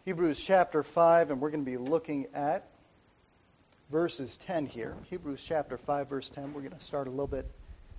Hebrews chapter 5, and we're going to be looking at verses 10 here. Hebrews chapter 5, verse 10. We're going to start a little bit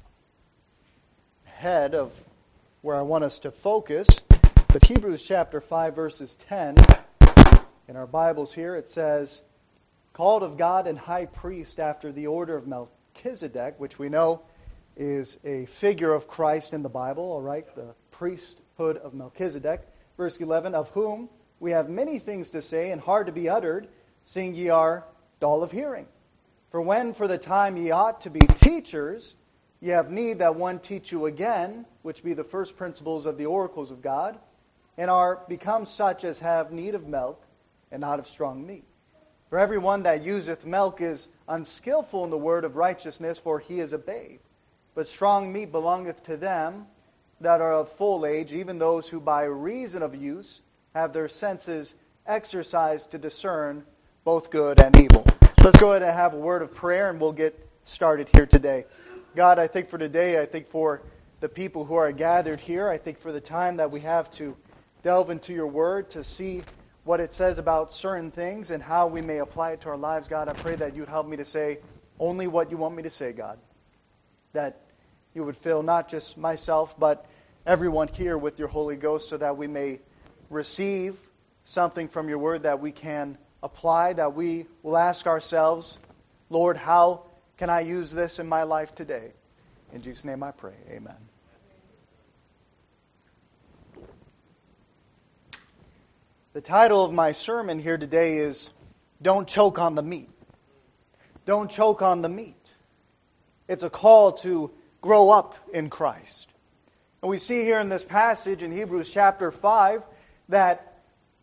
ahead of where I want us to focus. But Hebrews chapter 5, verses 10, in our Bibles here, it says, called of God and high priest after the order of Melchizedek, which we know is a figure of Christ in the Bible, all right, the priesthood of Melchizedek. Verse 11, of whom we have many things to say and hard to be uttered, seeing ye are dull of hearing. For when for the time ye ought to be teachers, ye have need that one teach you again, which be the first principles of the oracles of God, and are become such as have need of milk, and not of strong meat. For everyone that useth milk is unskillful in the word of righteousness, for he is a babe. But strong meat belongeth to them that are of full age, even those who by reason of use have their senses exercised to discern both good and evil. Let's go ahead and have a word of prayer, and we'll get started here today. God, I think for today, I think for the people who are gathered here, I think for the time that we have to delve into your word, to see what it says about certain things and how we may apply it to our lives. God, I pray that you'd help me to say only what you want me to say, God. That you would fill not just myself, but everyone here with your Holy Ghost, so that we may receive something from your word that we can apply, that we will ask ourselves, Lord, how can I use this in my life today? In Jesus' name I pray. Amen. The title of my sermon here today is, Don't Choke on the Meat. Don't choke on the meat. It's a call to grow up in Christ. And we see here in this passage in Hebrews chapter 5 that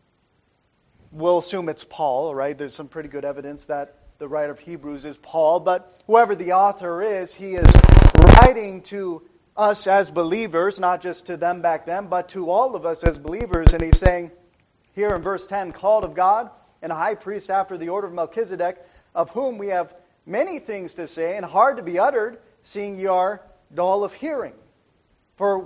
we'll assume it's Paul, right? There's some pretty good evidence that the writer of Hebrews is Paul, but whoever the author is, he is writing to us as believers, not just to them back then, but to all of us as believers. And he's saying here in verse 10, called of God and a high priest after the order of Melchizedek, of whom we have many things to say and hard to be uttered, seeing ye are dull of hearing. For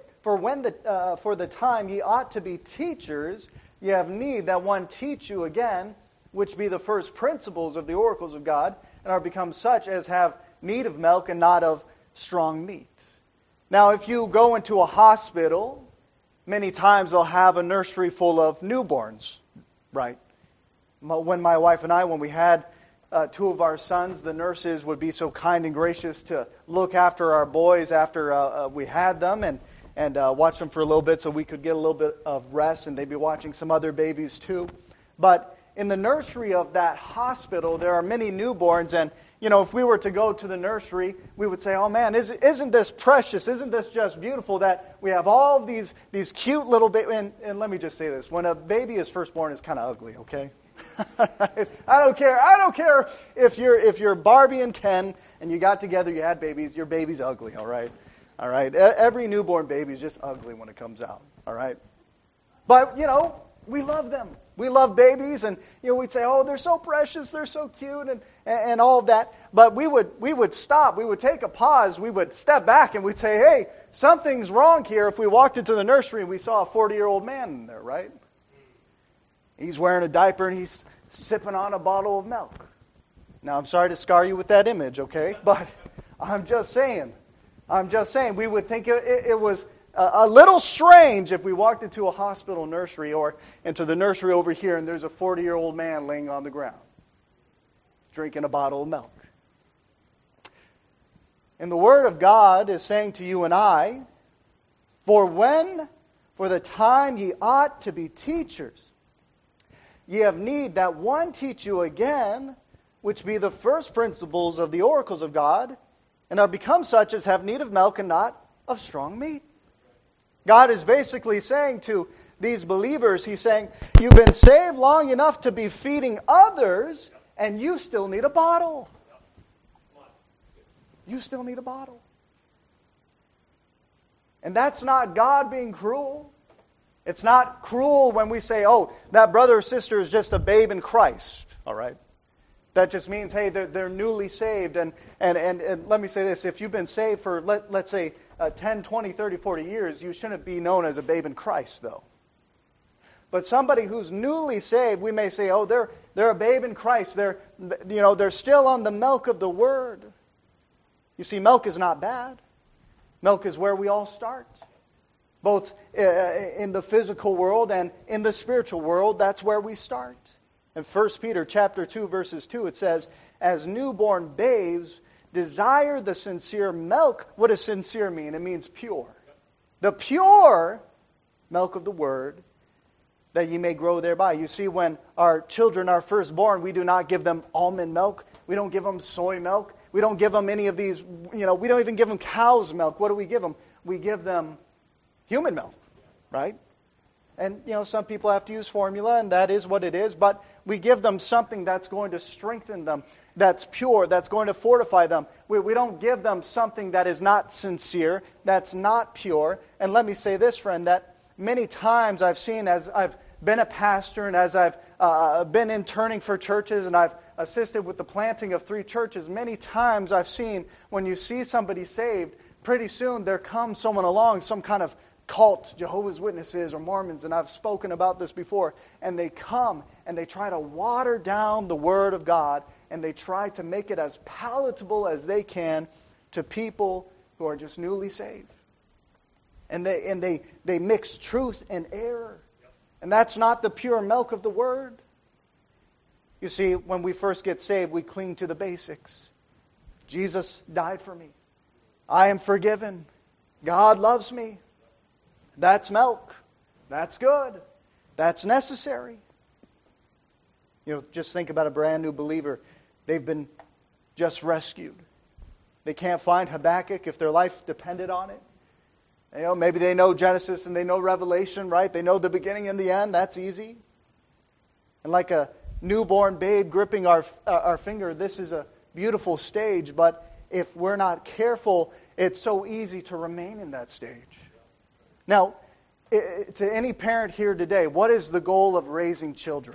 the time ye ought to be teachers, ye have need that one teach you again, which be the first principles of the oracles of God, and are become such as have need of milk and not of strong meat. Now, if you go into a hospital, many times they'll have a nursery full of newborns, right? When my wife and I, when we had two of our sons, the nurses would be so kind and gracious to look after our boys after we had them and watch them for a little bit so we could get a little bit of rest, and they'd be watching some other babies too. But in the nursery of that hospital, there are many newborns, and if we were to go to the nursery, we would say, oh man, isn't this precious? Isn't this just beautiful that we have all these cute little babies? And let me just say this, when a baby is first born, it's kind of ugly, okay? I don't care if you're Barbie and Ken and you got together, you had babies, your baby's ugly, all right? All right. Every newborn baby is just ugly when it comes out, all right? But, we love them. We love babies, and we'd say, oh, they're so precious, they're so cute, and all of that. But we would stop, we would take a pause, we would step back, and we'd say, hey, something's wrong here if we walked into the nursery and we saw a 40-year-old man in there, right? He's wearing a diaper and he's sipping on a bottle of milk. Now, I'm sorry to scar you with that image, okay? But I'm just saying, we would think it was a little strange if we walked into a hospital nursery or into the nursery over here and there's a 40-year-old man laying on the ground drinking a bottle of milk. And the Word of God is saying to you and I, for the time ye ought to be teachers, ye have need that one teach you again, which be the first principles of the oracles of God, and are become such as have need of milk and not of strong meat. God is basically saying to these believers, He's saying, you've been saved long enough to be feeding others, and you still need a bottle. You still need a bottle. And that's not God being cruel. It's not cruel when we say, oh, that brother or sister is just a babe in Christ, all right? That just means, hey, they're newly saved. And let me say this, if you've been saved for, let's say, 10, 20, 30, 40 years, you shouldn't be known as a babe in Christ, though. But somebody who's newly saved, we may say, oh, they're a babe in Christ. They're still on the milk of the Word. You see, milk is not bad. Milk is where we all start. Both in the physical world and in the spiritual world, that's where we start. In 1 Peter chapter 2, verses 2, it says, as newborn babes, desire the sincere milk. What does sincere mean? It means pure. The pure milk of the Word, that ye may grow thereby. You see, when our children are first born, we do not give them almond milk. We don't give them soy milk. We don't give them any of these, we don't even give them cow's milk. What do we give them? We give them human milk, right? And, some people have to use formula, and that is what it is. But we give them something that's going to strengthen them, that's pure, that's going to fortify them. We don't give them something that is not sincere, that's not pure. And let me say this, friend, that many times I've seen, as I've been a pastor and as I've been interning for churches and I've assisted with the planting of 3 churches, many times I've seen when you see somebody saved, pretty soon there comes someone along, some kind of cult, Jehovah's Witnesses or Mormons, and I've spoken about this before, and they come and they try to water down the Word of God, and they try to make it as palatable as they can to people who are just newly saved. And they mix truth and error. And that's not the pure milk of the Word. You see, when we first get saved, we cling to the basics. Jesus died for me. I am forgiven. God loves me. That's milk. That's good. That's necessary. Just think about a brand new believer. They've been just rescued. They can't find Habakkuk if their life depended on it. Maybe they know Genesis and they know Revelation, right? They know the beginning and the end. That's easy. And like a newborn babe gripping our finger, this is a beautiful stage. But if we're not careful, it's so easy to remain in that stage. Now, to any parent here today, what is the goal of raising children?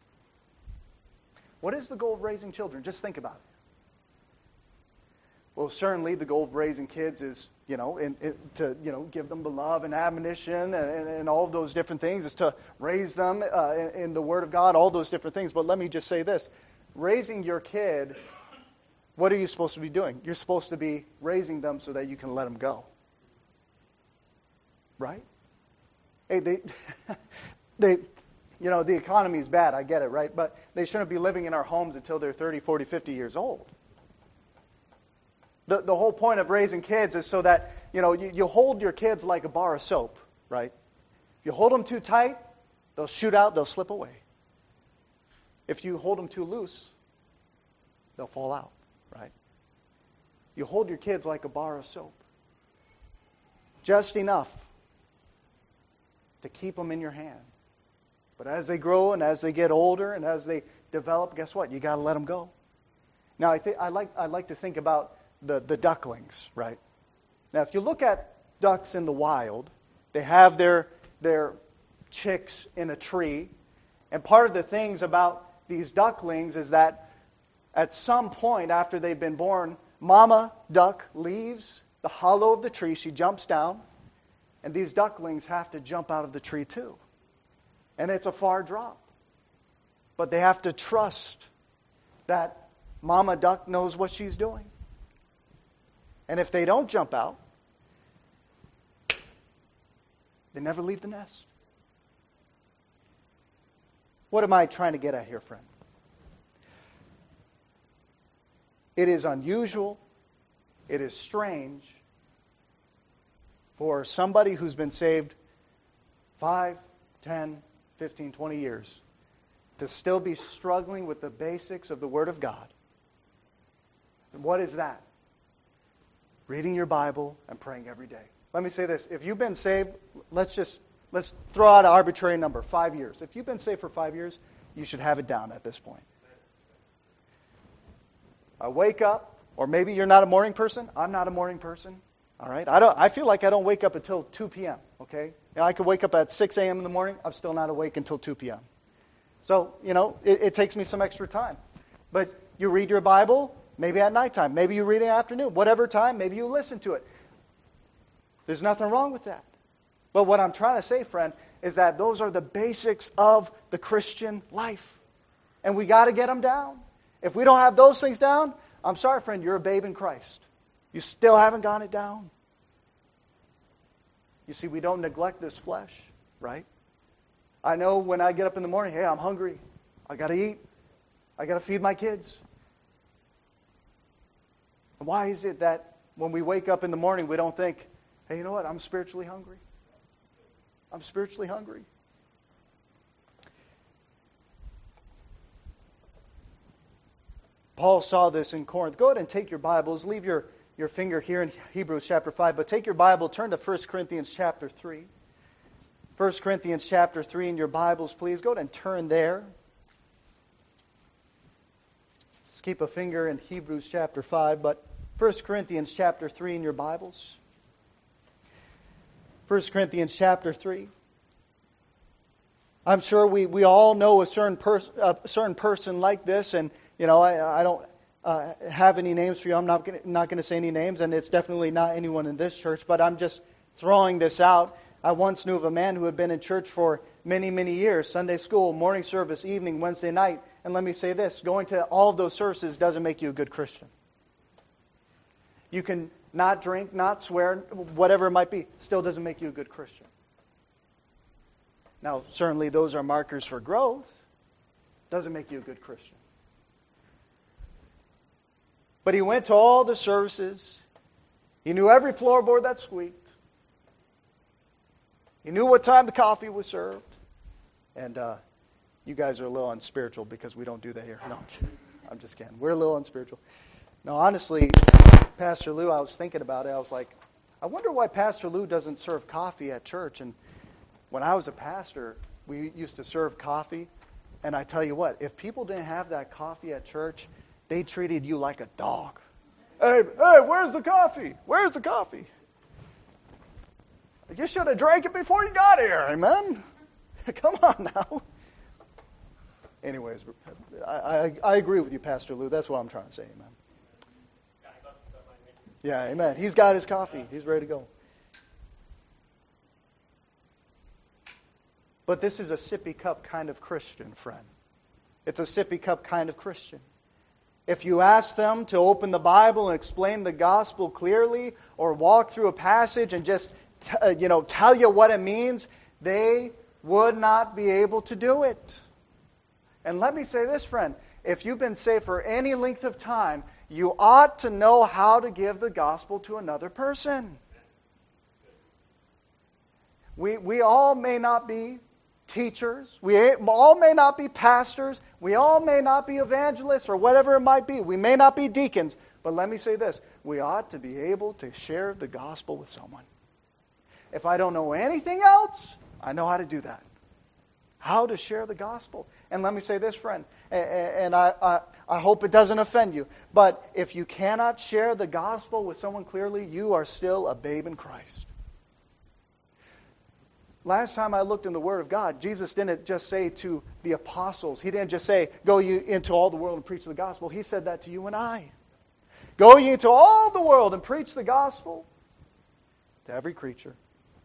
What is the goal of raising children? Just think about it. Well, certainly the goal of raising kids is, to give them the love and admonition and all of those different things, is to raise them in the Word of God, all those different things. But let me just say this. Raising your kid, what are you supposed to be doing? You're supposed to be raising them so that you can let them go. Right? Hey, the economy is bad, I get it, right? But they shouldn't be living in our homes until they're 30, 40, 50 years old. The whole point of raising kids is so that, you hold your kids like a bar of soap, right? If you hold them too tight, they'll shoot out, they'll slip away. If you hold them too loose, they'll fall out, right? You hold your kids like a bar of soap. Just enough to keep them in your hand. But as they grow and as they get older and as they develop, guess what? You got to let them go. Now, I like to think about the ducklings, right? Now, if you look at ducks in the wild, they have their chicks in a tree. And part of the things about these ducklings is that at some point after they've been born, mama duck leaves the hollow of the tree. She jumps down. And these ducklings have to jump out of the tree too. And it's a far drop. But they have to trust that mama duck knows what she's doing. And if they don't jump out, they never leave the nest. What am I trying to get at here, friend? It is unusual, it is strange for somebody who's been saved 5, 10, 15, 20 years to still be struggling with the basics of the Word of God. And what is that? Reading your Bible and praying every day. Let me say this. If you've been saved, let's throw out an arbitrary number, 5 years. If you've been saved for 5 years, you should have it down at this point. I wake up, or maybe you're not a morning person. I'm not a morning person. All right? I feel like I don't wake up until 2 p.m., okay? I could wake up at 6 a.m. in the morning. I'm still not awake until 2 p.m. So, it takes me some extra time. But you read your Bible, maybe at nighttime. Maybe you read it in the afternoon. Whatever time, maybe you listen to it. There's nothing wrong with that. But what I'm trying to say, friend, is that those are the basics of the Christian life. And we got to get them down. If we don't have those things down, I'm sorry, friend, you're a babe in Christ. You still haven't got it down. You see, we don't neglect this flesh, right? I know when I get up in the morning, hey, I'm hungry. I got to eat. I got to feed my kids. And why is it that when we wake up in the morning, we don't think, hey, you know what? I'm spiritually hungry. I'm spiritually hungry. Paul saw this in Corinth. Go ahead and take your Bibles. Leave your finger here in Hebrews chapter 5. But take your Bible, turn to 1 Corinthians chapter 3. 1 Corinthians chapter 3 in your Bibles, please. Go ahead and turn there. Just keep a finger in Hebrews chapter 5. But 1 Corinthians chapter 3 in your Bibles. 1 Corinthians chapter 3. I'm sure we all know a certain person like this, and you know I don't have any names for you. I'm not going to say any names, and it's definitely not anyone in this church. But I'm just throwing this out. I once knew of a man who had been in church for many, many years: Sunday school, morning service, evening, Wednesday night. And let me say this: going to all of those services doesn't make you a good Christian. You can not drink, not swear, whatever it might be, still doesn't make you a good Christian. Now, certainly those are markers for growth. Doesn't make you a good Christian. But he went to all the services. He knew every floorboard that squeaked. He knew what time the coffee was served. And you guys are a little unspiritual because we don't do that here. No, I'm just kidding. We're a little unspiritual. No, honestly, Pastor Lou, I was thinking about it. I was like, I wonder why Pastor Lou doesn't serve coffee at church. And when I was a pastor, we used to serve coffee. And I tell you what, if people didn't have that coffee at church, they treated you like a dog. Hey, where's the coffee? Where's the coffee? You should have drank it before you got here, amen? Come on now. Anyways, I agree with you, Pastor Lou. That's what I'm trying to say, amen. Yeah, amen. He's got his coffee. He's ready to go. But this is a sippy cup kind of Christian, friend. It's a sippy cup kind of Christian. If you ask them to open the Bible and explain the gospel clearly, or walk through a passage and just tell you what it means, they would not be able to do it. And let me say this, friend. If you've been saved for any length of time, you ought to know how to give the gospel to another person. We all may not be teachers. We all may not be pastors. We all may not be evangelists or whatever it might be. We may not be deacons. But let me say this. We ought to be able to share the gospel with someone. If I don't know anything else, I know how to do that. How to share the gospel. And let me say this, friend, and I hope it doesn't offend you, but if you cannot share the gospel with someone clearly, you are still a babe in Christ. Last time I looked in the Word of God, Jesus didn't just say to the apostles, He didn't just say, go ye into all the world and preach the gospel. He said that to you and I. Go ye into all the world and preach the gospel to every creature.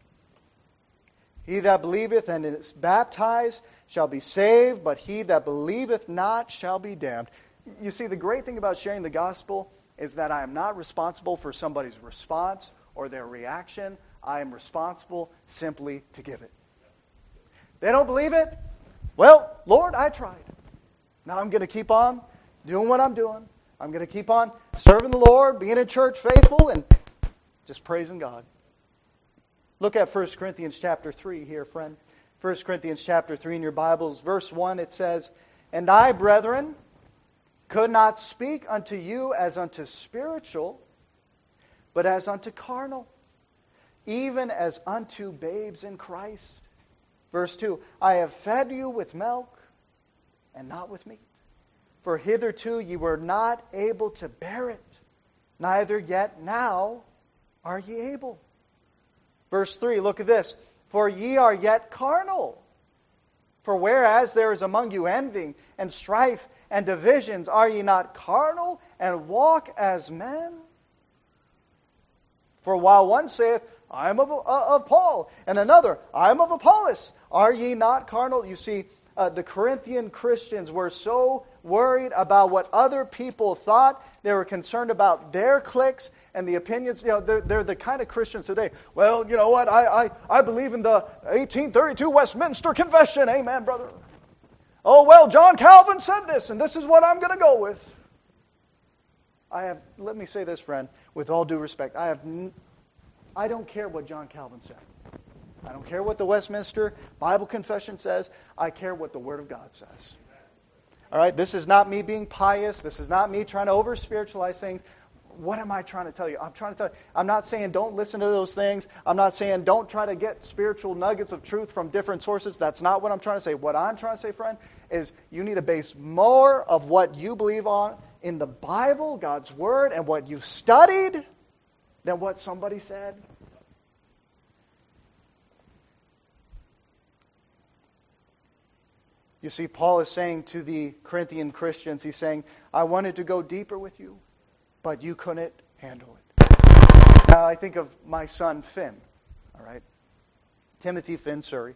He that believeth and is baptized shall be saved, but he that believeth not shall be damned. You see, the great thing about sharing the gospel is that I am not responsible for somebody's response or their reaction. I am responsible simply to give it. They don't believe it? Well, Lord, I tried. Now I'm going to keep on doing what I'm doing. I'm going to keep on serving the Lord, being in church faithful, and just praising God. Look at 1 Corinthians chapter 3 here, friend. 1 Corinthians chapter 3 in your Bibles. Verse 1, it says, And I, brethren, could not speak unto you as unto spiritual, but as unto carnal, even as unto babes in Christ. Verse 2, I have fed you with milk and not with meat. For hitherto ye were not able to bear it, neither yet now are ye able. Verse 3, look at this. For ye are yet carnal. For whereas there is among you envying and strife and divisions, are ye not carnal and walk as men? For while one saith, I am of Paul. And another, I am of Apollos. Are ye not carnal? You see, the Corinthian Christians were so worried about what other people thought. They were concerned about their cliques and the opinions. You know, they're the kind of Christians today. Well, you know what? I believe in the 1832 Westminster Confession. Amen, brother. Oh, well, John Calvin said this, and this is what I'm going to go with. Let me say this, friend, with all due respect. I don't care what John Calvin said. I don't care what the Westminster Bible Confession says. I care what the Word of God says. All right? This is not me being pious. This is not me trying to over-spiritualize things. What am I trying to tell you? I'm not saying don't listen to those things. I'm not saying don't try to get spiritual nuggets of truth from different sources. That's not what I'm trying to say. What I'm trying to say, friend, is you need to base more of what you believe on in the Bible, God's Word, and what you've studied than what somebody said. You see, Paul is saying to the Corinthian Christians, he's saying, I wanted to go deeper with you, but you couldn't handle it. Now, I think of my son, Finn, all right? Timothy Finn Surrey.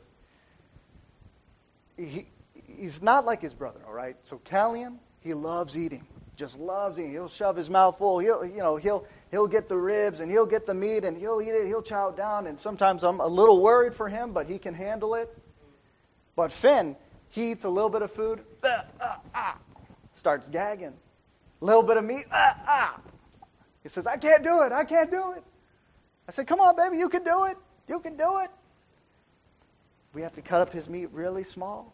He's not like his brother, all right? So Callian, he loves eating, just loves eating. He'll shove his mouth full. He'll get the ribs and he'll get the meat and he'll eat it. He'll chow it down. And sometimes I'm a little worried for him, but he can handle it. But Finn, he eats a little bit of food, starts gagging. A little bit of meat, He says, I can't do it. I said, come on, baby, you can do it. You can do it. We have to cut up his meat really small.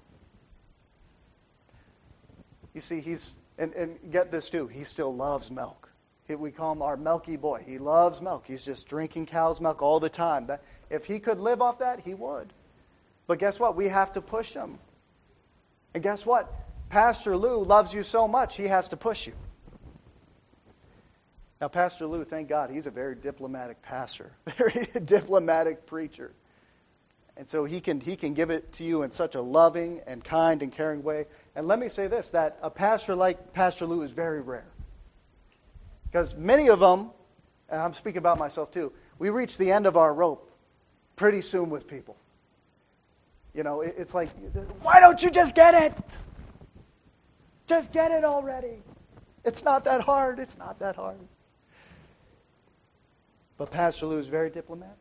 You see, and get this too, he still loves milk. We call him our milky boy. He loves milk. He's just drinking cow's milk all the time. If he could live off that, he would. But guess what? We have to push him. And guess what? Pastor Lou loves you so much, he has to push you. Now, Pastor Lou, thank God, he's a very diplomatic pastor, very diplomatic preacher. And so he can give it to you in such a loving and kind and caring way. And let me say this, that a pastor like Pastor Lou is very rare. Because many of them, and I'm speaking about myself too, we reach the end of our rope pretty soon with people. You know, it's like, why don't you just get it? Just get it already. It's not that hard. It's not that hard. But Pastor Lou is very diplomatic.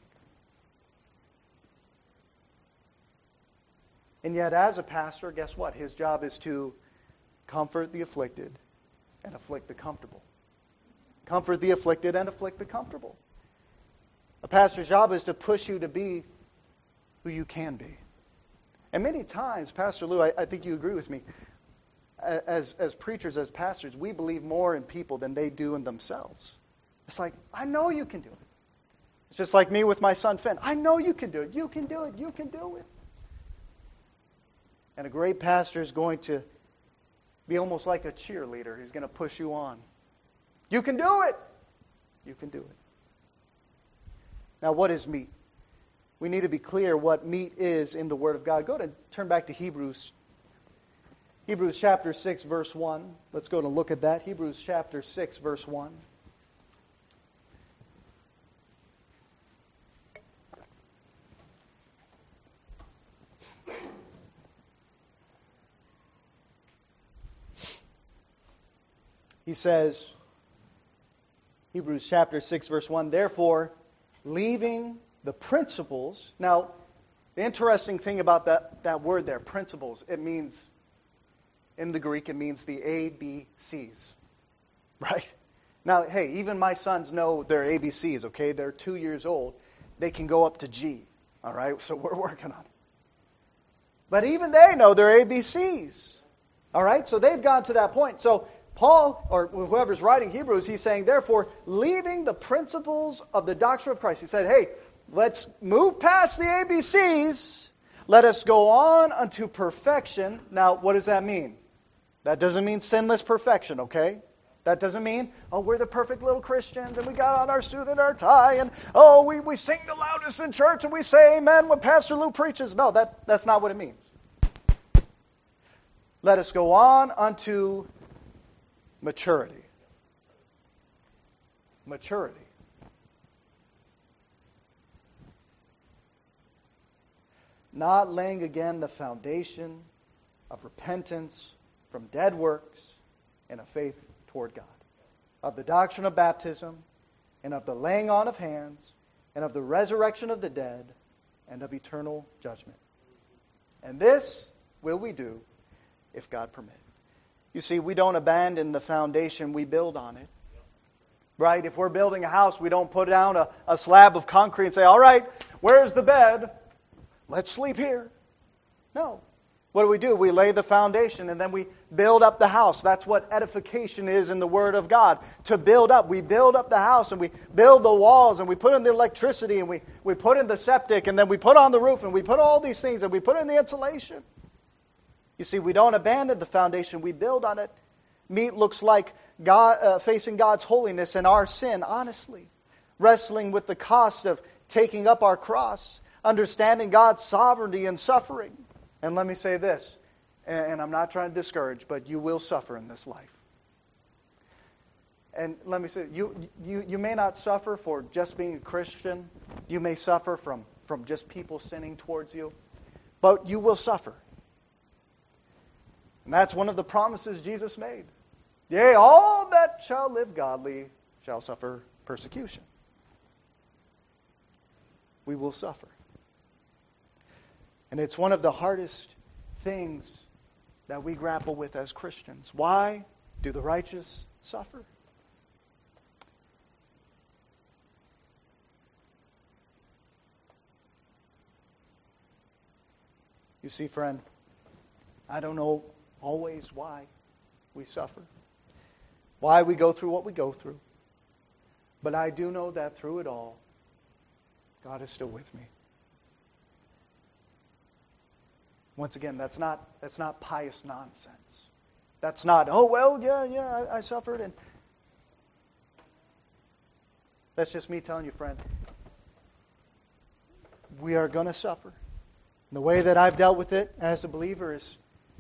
And yet, as a pastor, guess what? His job is to comfort the afflicted and afflict the comfortable. Comfort the afflicted and afflict the comfortable. A pastor's job is to push you to be who you can be. And many times, Pastor Lou, I think you agree with me, as preachers, as pastors, we believe more in people than they do in themselves. It's like, I know you can do it. It's just like me with my son Finn. I know you can do it. You can do it. You can do it. And a great pastor is going to be almost like a cheerleader. He's going to push you on. You can do it. You can do it. Now, what is meat? We need to be clear what meat is in the Word of God. Turn back to Hebrews. Hebrews chapter 6, verse 1. Let's go and look at that. Hebrews chapter 6, verse 1. He says, Hebrews chapter 6, verse 1, therefore, leaving the principles. Now, the interesting thing about that word there, principles, it means, in the Greek, it means the ABCs. Right? Now, hey, even my sons know their ABCs, okay? They're 2 years old. They can go up to G, all right? So we're working on it. But even they know their ABCs, all right? So they've gone to that point. So Paul, or whoever's writing Hebrews, he's saying, therefore, leaving the principles of the doctrine of Christ. He said, hey, let's move past the ABCs. Let us go on unto perfection. Now, what does that mean? That doesn't mean sinless perfection, okay? That doesn't mean, oh, we're the perfect little Christians and we got on our suit and our tie and, oh, we sing the loudest in church and we say amen when Pastor Lou preaches. No, that's not what it means. Let us go on unto maturity. Maturity. not laying again the foundation of repentance from dead works and of faith toward God, of the doctrine of baptism, and of the laying on of hands, and of the resurrection of the dead, and of eternal judgment. And this will we do if God permit. You see, we don't abandon the foundation, we build on it. Right? If we're building a house, we don't put down a slab of concrete and say, all right, where's the bed? Let's sleep here. No. What do? We lay the foundation and then we build up the house. That's what edification is in the Word of God. To build up. We build up the house and we build the walls and we put in the electricity and we put in the septic and then we put on the roof and we put all these things and we put in the insulation. You see, we don't abandon the foundation. We build on it. Meat looks like God, facing God's holiness and our sin, honestly. Wrestling with the cost of taking up our cross. Understanding God's sovereignty and suffering. And let me say this, and I'm not trying to discourage, but you will suffer in this life. And let me say, you may not suffer for just being a Christian. You may suffer from just people sinning towards you. But you will suffer. And that's one of the promises Jesus made. Yea, all that shall live godly shall suffer persecution. We will suffer. And it's one of the hardest things that we grapple with as Christians. Why do the righteous suffer? You see, friend, I don't know always why we suffer, why we go through what we go through. But I do know that through it all, God is still with me. Once again, that's not pious nonsense. That's not, oh, well, yeah, I suffered. And that's just me telling you, friend, we are going to suffer. And the way that I've dealt with it as a believer is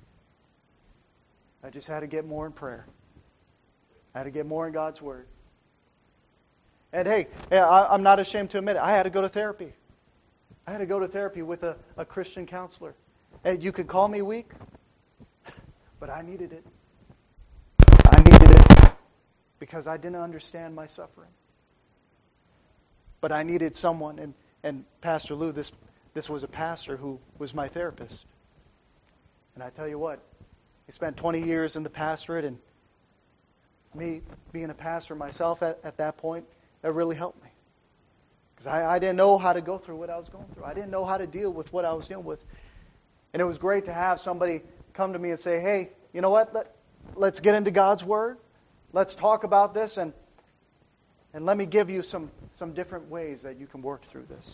I just had to get more in prayer. I had to get more in God's Word. And hey, I'm not ashamed to admit it. I had to go to therapy. I had to go to therapy with a Christian counselor. And you could call me weak, but I needed it. I needed it because I didn't understand my suffering. But I needed someone, and Pastor Lou, this was a pastor who was my therapist. And I tell you what, he spent 20 years in the pastorate, and me being a pastor myself at that point, that really helped me. Because I didn't know how to go through what I was going through. I didn't know how to deal with what I was dealing with. And it was great to have somebody come to me and say, hey, you know what? Let's get into God's Word. Let's talk about this, and let me give you some different ways that you can work through this.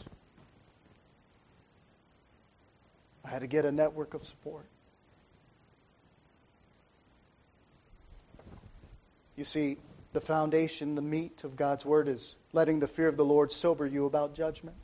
I had to get a network of support. You see, the foundation, the meat of God's Word is letting the fear of the Lord sober you about judgment.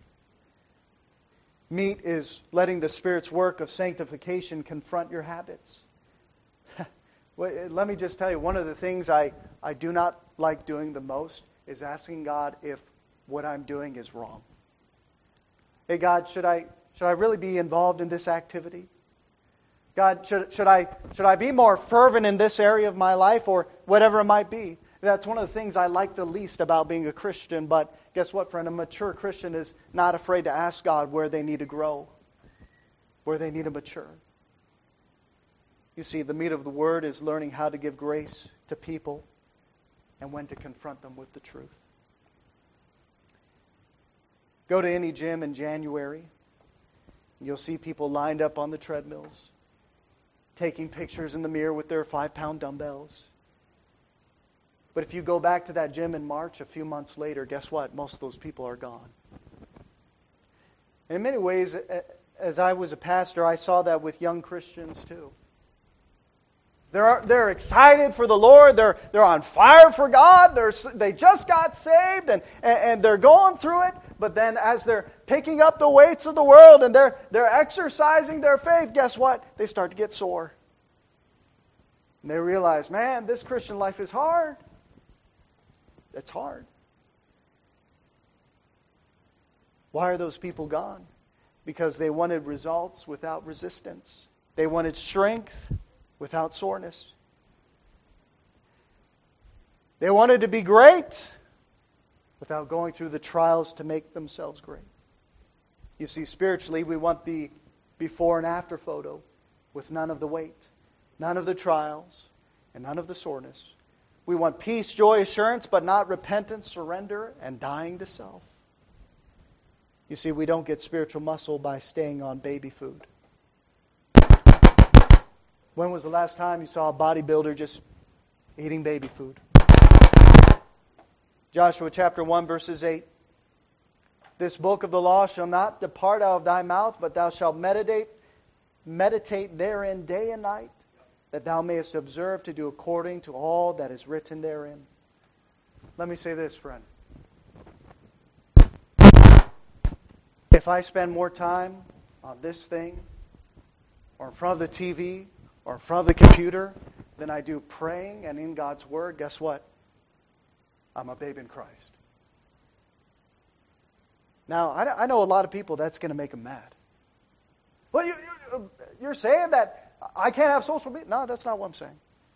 Meat is letting the Spirit's work of sanctification confront your habits. Let me just tell you, one of the things I do not like doing the most is asking God if what I'm doing is wrong. Hey God, should I really be involved in this activity? God, should I be more fervent in this area of my life or whatever it might be? That's one of the things I like the least about being a Christian. But guess what, friend? A mature Christian is not afraid to ask God where they need to grow, where they need to mature. You see, the meat of the Word is learning how to give grace to people and when to confront them with the truth. Go to any gym in January. You'll see people lined up on the treadmills, taking pictures in the mirror with their 5-pound dumbbells. But if you go back to that gym in March, a few months later, guess what? Most of those people are gone. And in many ways, as I was a pastor, I saw that with young Christians too. They're excited for the Lord. They're on fire for God. They just got saved and they're going through it. But then as they're picking up the weights of the world and they're exercising their faith, guess what? They start to get sore. And they realize, man, this Christian life is hard. It's hard. Why are those people gone? because they wanted results without resistance. They wanted strength without soreness. They wanted to be great without going through the trials to make themselves great. You see, spiritually, we want the before and after photo with none of the weight, none of the trials, and none of the soreness. We want peace, joy, assurance, but not repentance, surrender, and dying to self. You see, we don't get spiritual muscle by staying on baby food. When was the last time you saw a bodybuilder just eating baby food? Joshua chapter 1, verses 8. This book of the law shall not depart out of thy mouth, but thou shalt meditate therein day and night, that thou mayest observe to do according to all that is written therein. Let me say this, friend. If I spend more time on this thing, or in front of the TV, or in front of the computer, than I do praying and in God's Word, guess what? I'm a babe in Christ. Now, I know a lot of people that's going to make them mad. Well, you're saying that I can't have social media? No, that's not what I'm saying.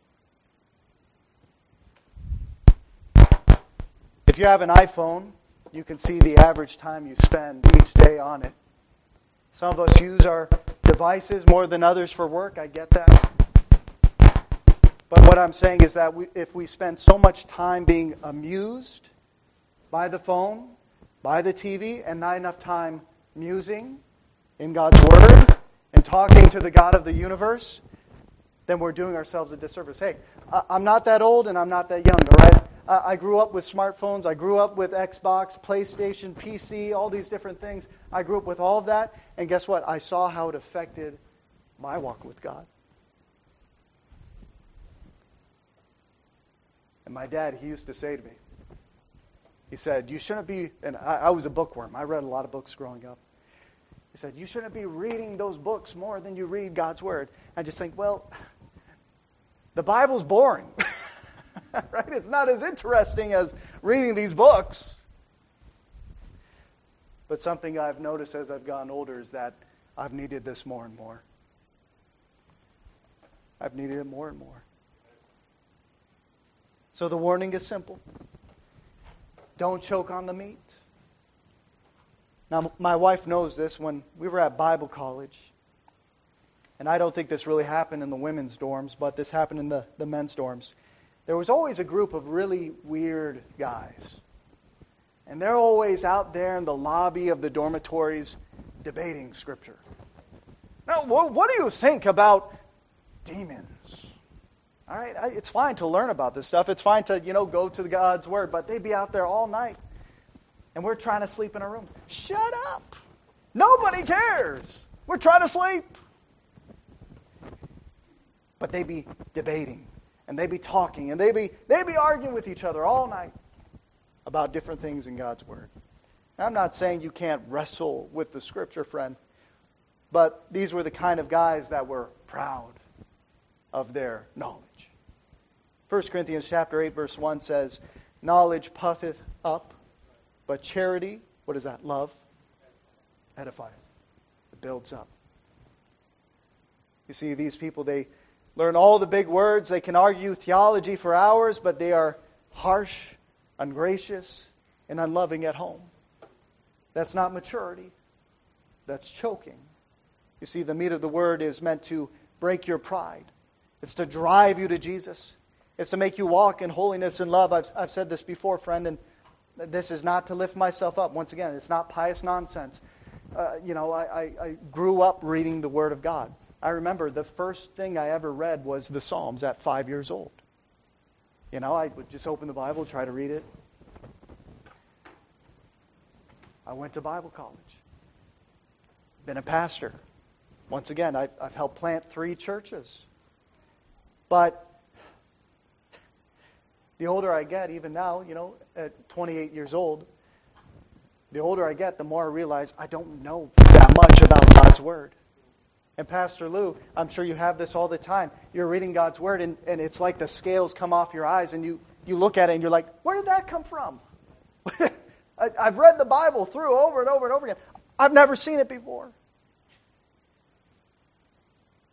If you have an iPhone, you can see the average time you spend each day on it. Some of us use our devices more than others for work. I get that. But what I'm saying is that if we spend so much time being amused by the phone, by the TV, and not enough time musing in God's Word and talking to the God of the universe, then we're doing ourselves a disservice. Hey, I'm not that old and I'm not that young, all right? I grew up with smartphones. I grew up with Xbox, PlayStation, PC, all these different things. I grew up with all of that. And guess what? I saw how it affected my walk with God. And my dad, he used to say to me, he said, you shouldn't be, and I was a bookworm. I read a lot of books growing up. He said, you shouldn't be reading those books more than you read God's Word. I just think, well, the Bible's boring. Right? It's not as interesting as reading these books. But something I've noticed as I've gotten older is that I've needed this more and more. I've needed it more and more. So the warning is simple. Don't choke on the meat. Now, my wife knows this. When we were at Bible college, and I don't think this really happened in the women's dorms, but this happened in the men's dorms, there was always a group of really weird guys. And they're always out there in the lobby of the dormitories debating Scripture. Now, what do you think about demons? All right, it's fine to learn about this stuff. It's fine to, go to God's Word, but they'd be out there all night. And we're trying to sleep in our rooms. Shut up! Nobody cares! We're trying to sleep! But they'd be debating, and they'd be talking, and they'd be arguing with each other all night about different things in God's Word. Now, I'm not saying you can't wrestle with the Scripture, friend, but these were the kind of guys that were proud of their knowledge. 1 Corinthians chapter 8, verse 1 says, knowledge puffeth up, but charity, what is that? Love, edifieth. It builds up. You see, these people, they learn all the big words. They can argue theology for hours, but they are harsh, ungracious, and unloving at home. That's not maturity. That's choking. You see, the meat of the Word is meant to break your pride. It's to drive you to Jesus. It's to make you walk in holiness and love. I've said this before, friend, and this is not to lift myself up. Once again, it's not pious nonsense. I grew up reading the Word of God. I remember the first thing I ever read was the Psalms at 5 years old. I would just open the Bible, try to read it. I went to Bible college. Been a pastor. Once again, I've helped plant 3 churches. But the older I get, even now, at 28 years old, the older I get, the more I realize I don't know that much about God's Word. And Pastor Lou, I'm sure you have this all the time. You're reading God's Word, and it's like the scales come off your eyes, and you look at it, and you're like, where did that come from? I've read the Bible through over and over and over again. I've never seen it before.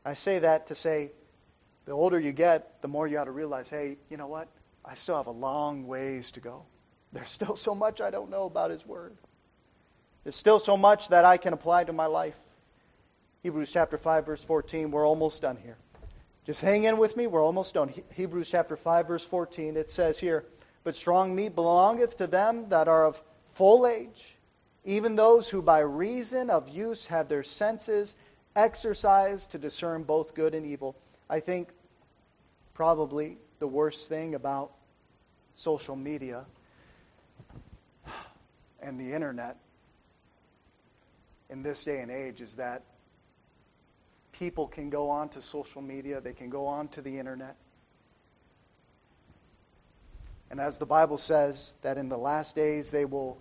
I say that to say, the older you get, the more you ought to realize, hey, you know what? I still have a long ways to go. There's still so much I don't know about His Word. There's still so much that I can apply to my life. Hebrews chapter 5, verse 14, we're almost done here. Just hang in with me, we're almost done. Hebrews chapter 5, verse 14, it says here, but strong meat belongeth to them that are of full age, even those who by reason of use have their senses exercised to discern both good and evil. I think probably the worst thing about social media and the internet in this day and age is that people can go on to social media, they can go on to the internet. And as the Bible says, that in the last days they will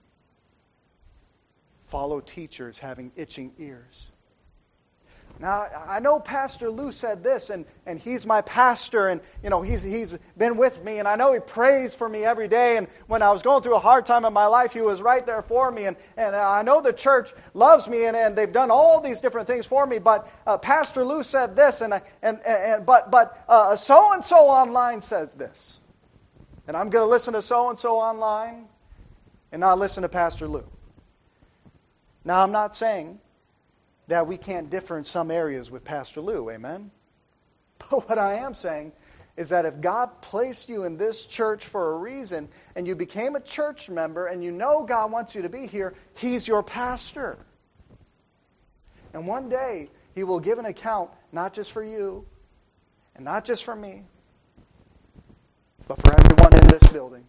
follow teachers having itching ears. Now, I know Pastor Lou said this, and he's my pastor, and he's been with me, and I know he prays for me every day, and when I was going through a hard time in my life, he was right there for me, and I know the church loves me, and they've done all these different things for me, but Pastor Lou said this, but so-and-so online says this. And I'm going to listen to so-and-so online and not listen to Pastor Lou. Now, I'm not saying that we can't differ in some areas with Pastor Lou, amen? But what I am saying is that if God placed you in this church for a reason and you became a church member and you know God wants you to be here, He's your pastor. And one day, He will give an account not just for you and not just for me, but for everyone in this building.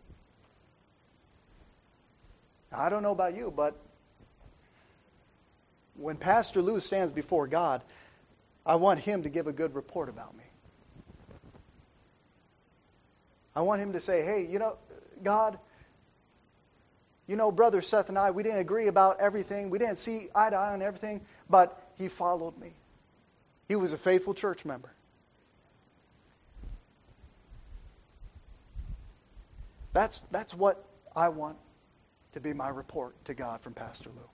Now, I don't know about you, but when Pastor Lou stands before God, I want him to give a good report about me. I want him to say, hey, God, Brother Seth and I, we didn't agree about everything. We didn't see eye to eye on everything, but he followed me. He was a faithful church member. That's what I want to be my report to God from Pastor Lou.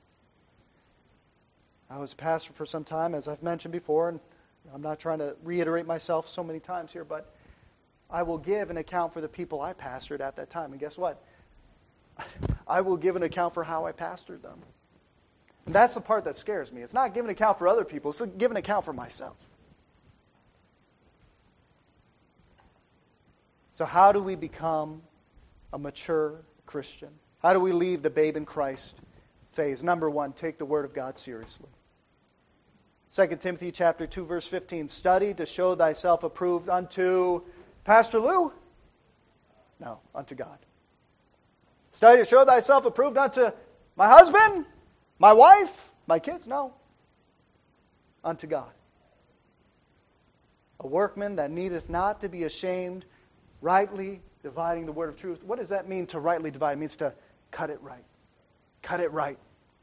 I was a pastor for some time, as I've mentioned before, and I'm not trying to reiterate myself so many times here, but I will give an account for the people I pastored at that time. And guess what? I will give an account for how I pastored them. And that's the part that scares me. It's not giving an account for other people, it's giving an account for myself. So how do we become a mature Christian? How do we leave the babe in Christ phase? Number one, take the Word of God seriously. 2 Timothy chapter 2, verse 15, study to show thyself approved unto Pastor Lou? No, unto God. Study to show thyself approved unto my husband, my wife, my kids? No. Unto God. A workman that needeth not to be ashamed, rightly dividing the word of truth. What does that mean to rightly divide? It means to cut it right. Cut it right.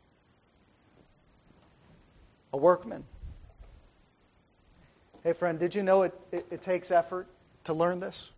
A workman. Hey friend, did you know it takes effort to learn this?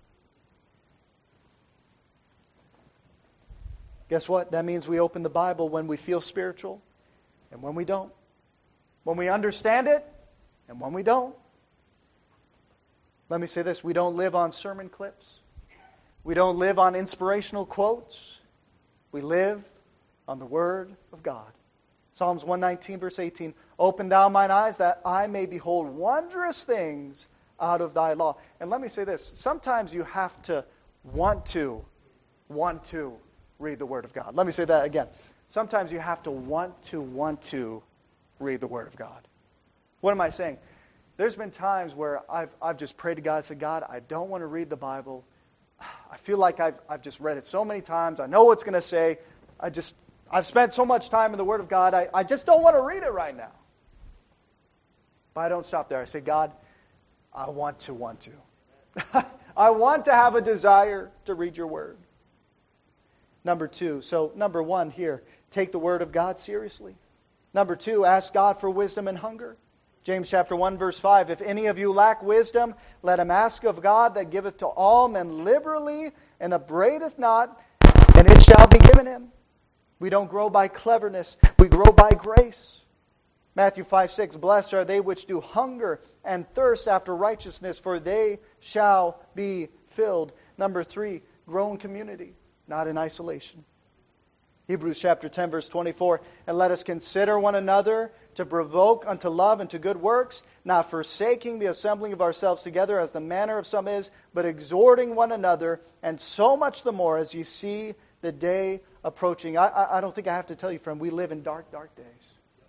Guess what? That means we open the Bible when we feel spiritual and when we don't. When we understand it and when we don't. Let me say this, we don't live on sermon clips. We don't live on inspirational quotes. We live on the Word of God. Psalms 119, verse 18, open thou mine eyes that I may behold wondrous things out of thy law. And let me say this, sometimes you have to want to read the Word of God. Let me say that again. Sometimes you have to want to read the Word of God. What am I saying? There's been times where I've just prayed to God and said, God, I don't want to read the Bible. I feel like I've just read it so many times. I know what it's going to say. I've spent so much time in the Word of God. I just don't want to read it right now. But I don't stop there. I say, God, I want to. I want to have a desire to read your Word. Number two. So number one here, take the Word of God seriously. Number two, ask God for wisdom and hunger. James chapter 1, verse 5, if any of you lack wisdom, let him ask of God that giveth to all men liberally and upbraideth not, and it shall be given him. We don't grow by cleverness. We grow by grace. Matthew 5:6, blessed are they which do hunger and thirst after righteousness, for they shall be filled. Number 3, grow in community, not in isolation. Hebrews chapter 10, verse 24, and let us consider one another to provoke unto love and to good works, not forsaking the assembling of ourselves together as the manner of some is, but exhorting one another, and so much the more as you see the day approaching. I don't think I have to tell you, friend, we live in dark, dark days.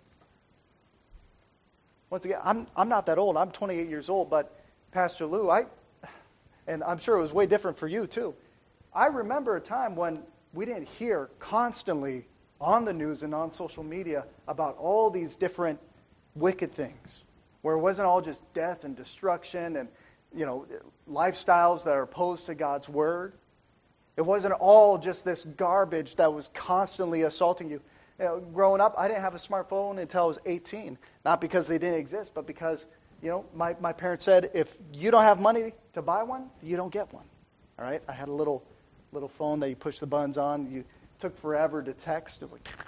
Once again, I'm not that old. I'm 28 years old, but Pastor Lou, and I'm sure it was way different for you too. I remember a time when we didn't hear constantly on the news and on social media about all these different wicked things, where it wasn't all just death and destruction and, lifestyles that are opposed to God's Word. It wasn't all just this garbage that was constantly assaulting you. Growing up, I didn't have a smartphone until I was 18. Not because they didn't exist, but because, my parents said, if you don't have money to buy one, you don't get one. All right? I had a little phone that you push the buttons on. You took forever to text. It was like...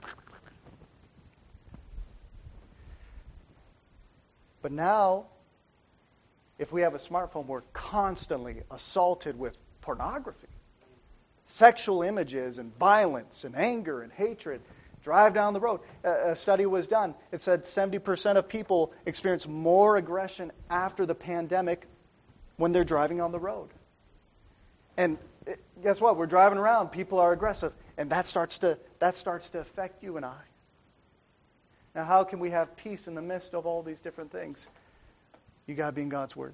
But now, if we have a smartphone, we're constantly assaulted with pornography. Sexual images and violence and anger and hatred. Drive down the road. A study was done. It said 70% of people experience more aggression after the pandemic when they're driving on the road. And guess what? We're driving around. People are aggressive. And that starts to affect you and I. Now, how can we have peace in the midst of all these different things? You got to be in God's Word.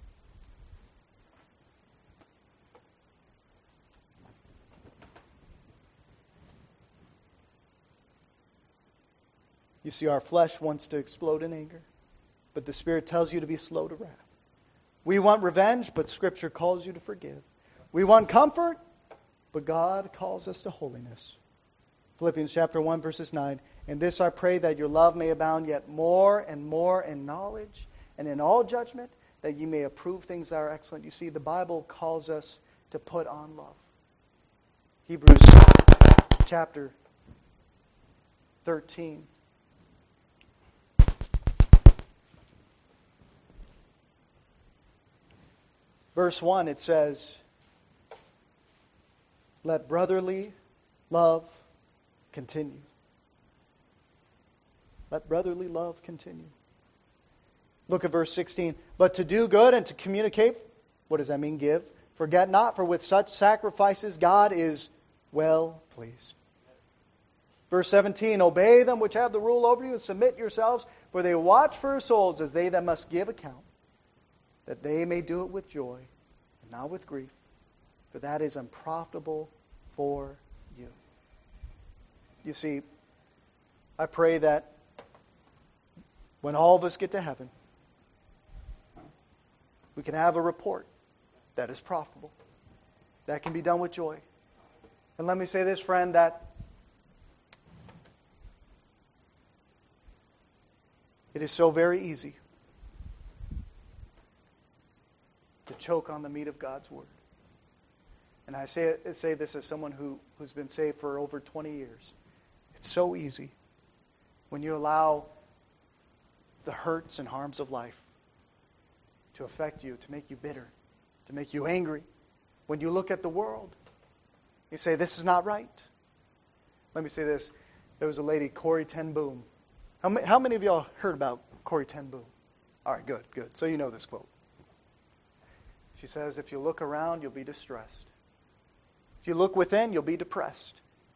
You see, our flesh wants to explode in anger, but the Spirit tells you to be slow to wrath. We want revenge, but Scripture calls you to forgive. We want comfort, but God calls us to holiness. Philippians chapter 1, verses 9. In this I pray that your love may abound yet more and more in knowledge and in all judgment, that you may approve things that are excellent. You see, the Bible calls us to put on love. Hebrews chapter 13. Verse 1, it says, let brotherly love continue. Let brotherly love continue. Look at verse 16. But to do good and to communicate, what does that mean? Give. Forget not, for with such sacrifices God is well pleased. Verse 17. Obey them which have the rule over you, and submit yourselves, for they watch for your souls as they that must give account, that they may do it with joy, and not with grief, for that is unprofitable for you. You see, I pray that when all of us get to heaven, we can have a report that is profitable, that can be done with joy. And let me say this, friend, that it is so very easy to choke on the meat of God's Word. And I say this as someone who's been saved for over 20 years. It's so easy when you allow the hurts and harms of life to affect you, to make you bitter, to make you angry. When you look at the world, you say, this is not right. Let me say this. There was a lady, Corrie ten Boom. How many of y'all heard about Corrie ten Boom? All right, good. So you know this quote. She says, if you look around, you'll be distressed. If you look within, you'll be depressed.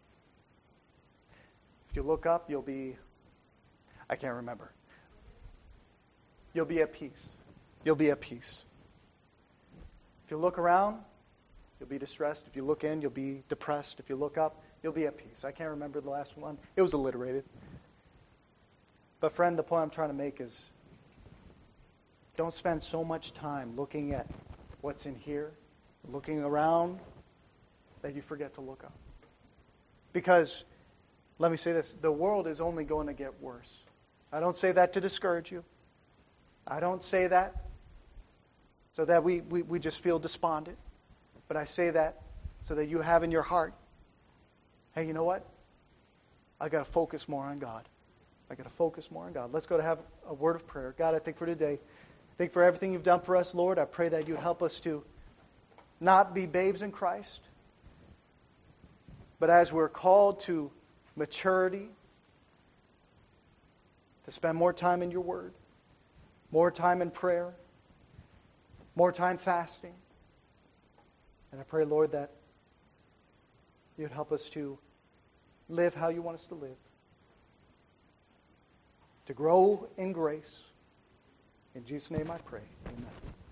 If you look up, you'll be, I can't remember. You'll be at peace. You'll be at peace. If you look around, you'll be distressed. If you look in, you'll be depressed. If you look up, you'll be at peace. I can't remember the last one. It was alliterated. But friend, the point I'm trying to make is, don't spend so much time looking at what's in here, looking around, that you forget to look up. Because, let me say this, the world is only going to get worse. I don't say that to discourage you. I don't say that so that we just feel despondent. But I say that so that you have in your heart, hey, you know what? I got to focus more on God. I got to focus more on God. Let's go to have a word of prayer. God, I thank for today. I thank for everything you've done for us, Lord. I pray that you'd help us to not be babes in Christ, but as we're called to maturity, to spend more time in your word, more time in prayer, more time fasting. And I pray, Lord, that you'd help us to live how you want us to live, to grow in grace. In Jesus' name I pray. Amen.